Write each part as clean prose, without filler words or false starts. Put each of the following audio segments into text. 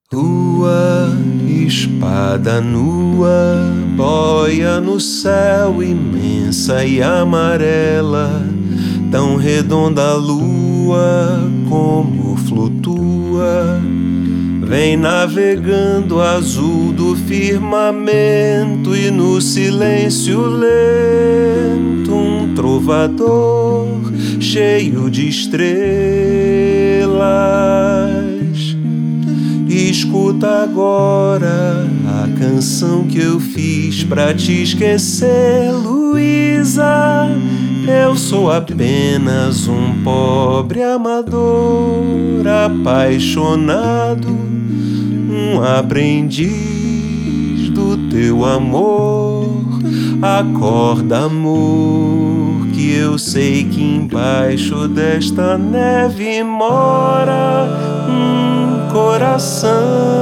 Tua espada nua boia no céu imensa e amarela, tão redonda a lua como flutua. Vem navegando azul do firmamento e no silêncio lento um trovador cheio de estrelas. Escuta agora a canção que eu fiz pra te esquecer, Luísa. Eu sou apenas um pobre amador, apaixonado, um aprendiz do teu amor. Acorda, amor, que eu sei que embaixo desta neve mora um coração.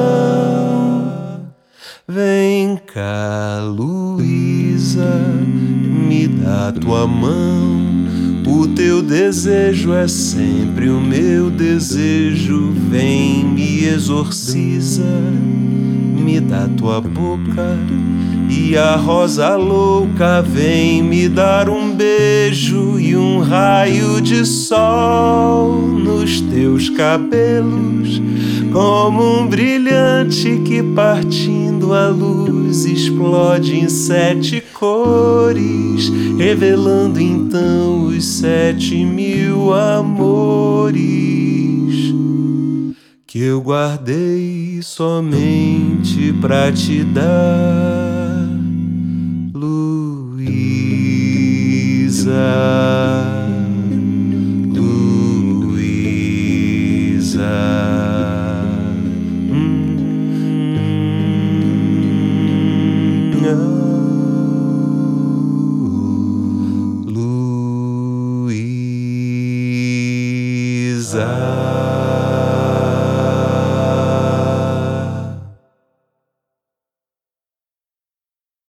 Vem cá, Luísa, me dá tua mão. O teu desejo é sempre o meu desejo. Vem, me exorciza, me dá tua boca. E a rosa louca vem me dar um beijo e um raio de sol nos teus cabelos, como um brilhante que partindo a luz explode em 7 cores, revelando então os 7.000 amores que eu guardei somente pra te dar, Luísa, Luísa. Luísa.